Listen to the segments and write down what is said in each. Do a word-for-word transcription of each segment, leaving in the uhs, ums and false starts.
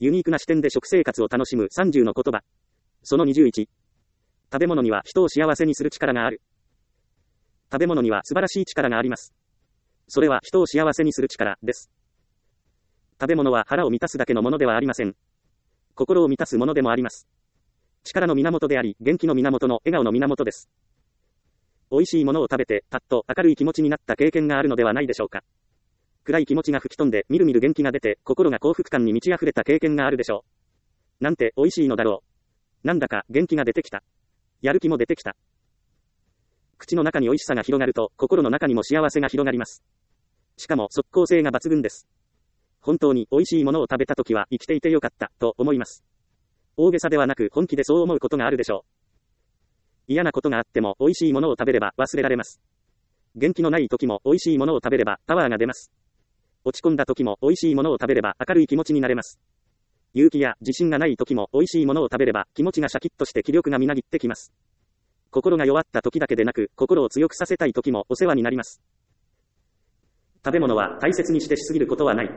ユニークな視点で食生活を楽しむさんじゅうの言葉。そのにじゅういち。食べ物には人を幸せにする力がある。食べ物には素晴らしい力があります。それは人を幸せにする力です。食べ物は腹を満たすだけのものではありません。心を満たすものでもあります。力の源であり、元気の源の笑顔の源です。美味しいものを食べて、パッと明るい気持ちになった経験があるのではないでしょうか。暗い気持ちが吹き飛んで、みるみる元気が出て、心が幸福感に満ち溢れた経験があるでしょう。なんて美味しいのだろう。なんだか元気が出てきた。やる気も出てきた。口の中に美味しさが広がると、心の中にも幸せが広がります。しかも即効性が抜群です。本当に美味しいものを食べたときは生きていてよかった、と思います。大げさではなく本気でそう思うことがあるでしょう。嫌なことがあっても美味しいものを食べれば忘れられます。元気のない時も美味しいものを食べればパワーが出ます。落ち込んだ時も美味しいものを食べれば明るい気持ちになれます。勇気や自信がない時も美味しいものを食べれば気持ちがシャキッとして気力がみなぎってきます。心が弱った時だけでなく心を強くさせたい時もお世話になります。食べ物は大切にしてしすぎることはない。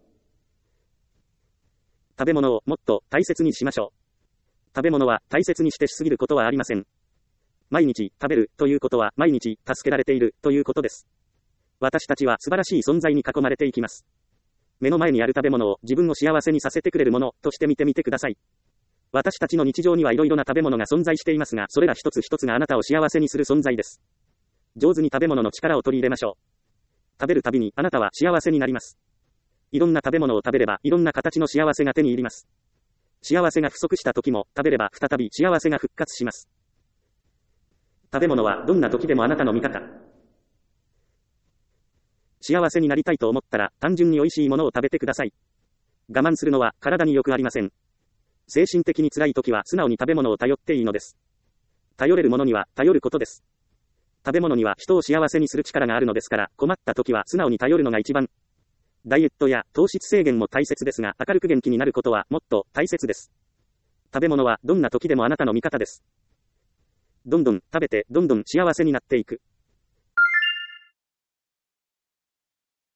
食べ物をもっと大切にしましょう。食べ物は大切にしてしすぎることはありません。毎日食べるということは毎日助けられているということです。私たちは素晴らしい存在に囲まれていきます。目の前にある食べ物を自分を幸せにさせてくれるものとして見てみてください。私たちの日常にはいろいろな食べ物が存在していますが、それら一つ一つがあなたを幸せにする存在です。上手に食べ物の力を取り入れましょう。食べるたびにあなたは幸せになります。いろんな食べ物を食べればいろんな形の幸せが手に入ります。幸せが不足した時も食べれば再び幸せが復活します。食べ物はどんな時でもあなたの味方。幸せになりたいと思ったら単純に美味しいものを食べてください。我慢するのは体によくありません。精神的に辛い時は素直に食べ物を頼っていいのです。頼れるものには頼ることです。食べ物には人を幸せにする力があるのですから、困った時は素直に頼るのが一番。ダイエットや糖質制限も大切ですが、明るく元気になることはもっと大切です。食べ物はどんな時でもあなたの味方です。どんどん食べてどんどん幸せになっていく。